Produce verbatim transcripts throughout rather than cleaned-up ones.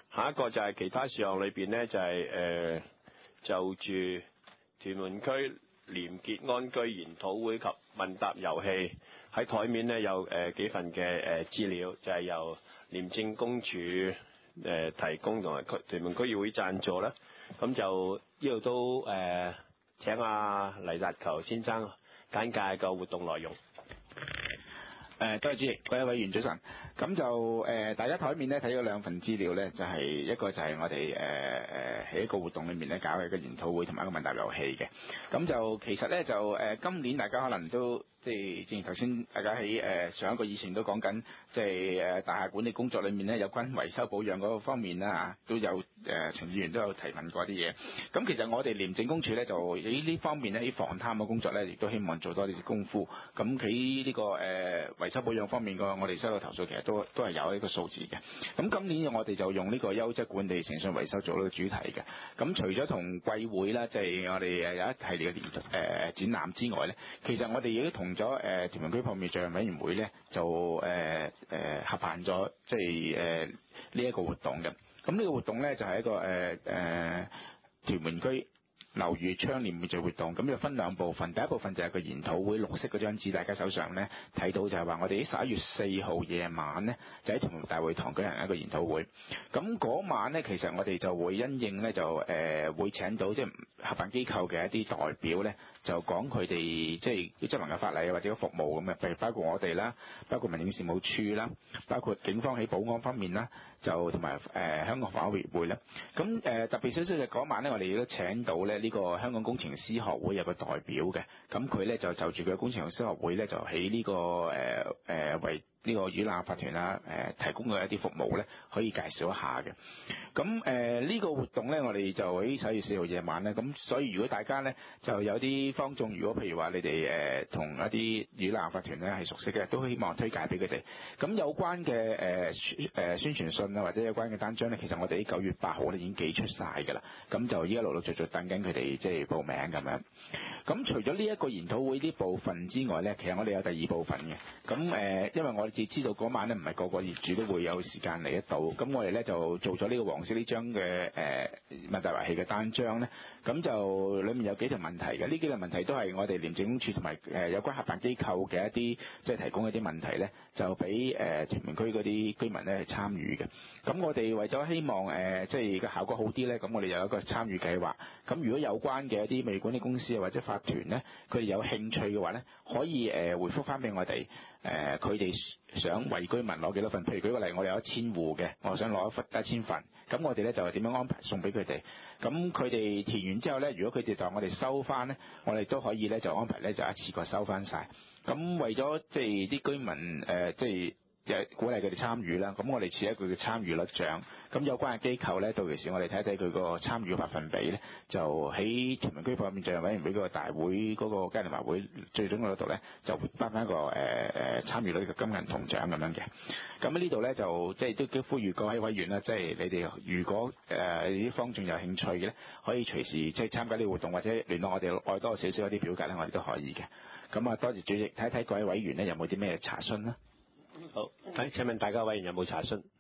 下一個就係其他事項裏邊咧，就係、是、誒、呃、就住屯門區廉潔安居研討會及問答遊戲，喺台面咧有誒、呃、幾份嘅誒、呃、資料，就係、是、由廉政公署誒、呃、提供同埋區屯門區議會贊助啦。咁就呢度都誒、呃、請阿黎達球先生簡介個活動內容。 誒，多謝主席，各位委員早晨。咁就誒、呃，大家台面咧睇咗兩份資料咧，就係、是、一個就係我哋誒誒喺一個活動裏面咧搞嘅一個研討會同埋一個問答遊戲嘅。咁就其實咧就誒、呃、今年大家可能都即係正如頭先大家喺誒、呃、上一個議程都講緊，即係誒大廈管理工作裏面咧有關維修保養嗰個方面啦嚇，都有誒、呃、陳議員都有提問過啲嘢。咁其實我哋廉政公署咧就喺呢方面咧喺防貪嘅工作咧，亦都希望做多啲功夫。咁喺呢個誒、呃維修保養方面個我哋收到投訴，其實都都係有呢個數字嘅。咁今年我哋就用呢個優質管理誠信維修做呢個主題嘅。咁除咗同貴會啦，即係我哋誒有一系列嘅年誒展覽之外咧，其實我哋亦都同咗誒屯門區撲滅罪行委員會咧，就誒誒合辦咗即係誒呢一個活動嘅。咁呢個活動咧就係一個誒誒屯門區樓宇倡廉滅罪活動，咁就分兩部分。第一部分就係個研討會，綠色嗰張紙，大家手上咧睇到就係話，我哋喺十一月四號夜晚咧，就喺屯門大會堂舉行一個研討會。咁嗰晚咧，其實我哋就會因應咧，就誒、呃、會請到即係合辦機構嘅一啲代表咧，就講佢哋即係啲執行嘅法例或者服務咁嘅，譬如包括我哋啦，包括民政事務處啦，包括警方喺保安方面啦，就同埋誒香港房屋協會啦。咁誒、呃、特別少少嘅嗰晚咧，我哋亦都請到咧。呢個香港工程師學會有個代表嘅，咁佢咧就就住佢嘅工程師學會咧，就喺呢、這個誒誒、呃、為呢個與立法團啊誒提供嘅一啲服務咧，可以介紹一下嘅。咁誒呢個活動咧，我哋就喺十一月四號夜晚咧，咁所以如果大家咧就有啲方眾，如果譬如話你哋誒同一啲與立法團咧係熟悉嘅，都希望推介俾佢哋。咁有關嘅誒誒宣傳信啊，或者有關嘅單張咧，其實我哋喺九月八號咧已經寄出晒㗎啦。咁就依家陸陸續續等緊佢哋即係報名咁樣。咁除咗呢一個研討會呢部分之外咧，其實我哋有第二部分嘅。咁誒、呃，因為我哋只知道嗰晚咧唔係個個業主都會有時間嚟得到，咁我哋咧就做咗呢個黃色呢張嘅誒問答遊戲嘅單張咧，咁就裡面有幾條問題嘅，呢幾條問題都係我哋廉政公署同埋誒有關合辦機構嘅一啲即係提供一啲問題咧，就俾誒屯門區嗰啲居民咧去參與嘅。咁我哋為咗希望誒即係個效果好啲咧，咁我哋有一個參與計劃。咁如果有關嘅一啲物業管理公司啊或者法團咧，佢哋有興趣嘅話咧，可以誒回覆翻俾我哋誒佢哋想為居民攞幾多份？譬如舉個例，我哋有一千戶嘅，我想攞一份一千份，咁我哋咧就點樣安排送俾佢哋？咁佢哋填完之後咧，如果佢哋當我哋收翻咧，我哋都可以咧就安排咧就一次過收翻晒。咁為咗即係啲居民誒即係。鼓勵佢哋參與啦，咁我哋設一個嘅參與率獎，咁有關嘅機構咧，到時時我哋睇睇佢個參與嘅百分比咧，就喺屯門區撲滅罪行委員會嗰個大會嗰個嘉年華會最終嗰度咧，就頒翻一個誒誒、呃、參與率嘅金銀銅獎咁樣嘅。咁呢度咧就即係都幾呼籲各位委員啦，即係你哋如果誒啲方眾有興趣嘅咧，可以隨時即係參加呢個活動或者聯絡我哋愛多少少一啲表格咧，我哋都可以嘅。咁啊，多謝主席，睇睇各位委員咧有冇啲咩查詢啦。 好，睇請問大家委員有冇查詢？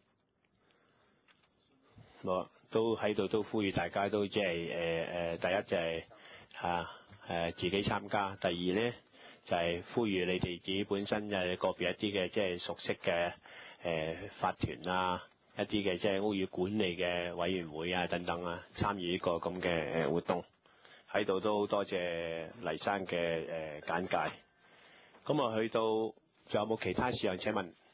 我都喺度都呼籲大家都即係誒誒，第一就係嚇誒自己參加，第二咧就係、是、呼籲你哋自己本身誒個別一啲嘅即係熟悉嘅誒、呃、法團啊，一啲嘅即係屋宇管理嘅委員會啊等等啊，參與呢個咁嘅誒活動。喺度都多謝黎生嘅誒簡介。咁啊去到。仲有冇其他事項？請問。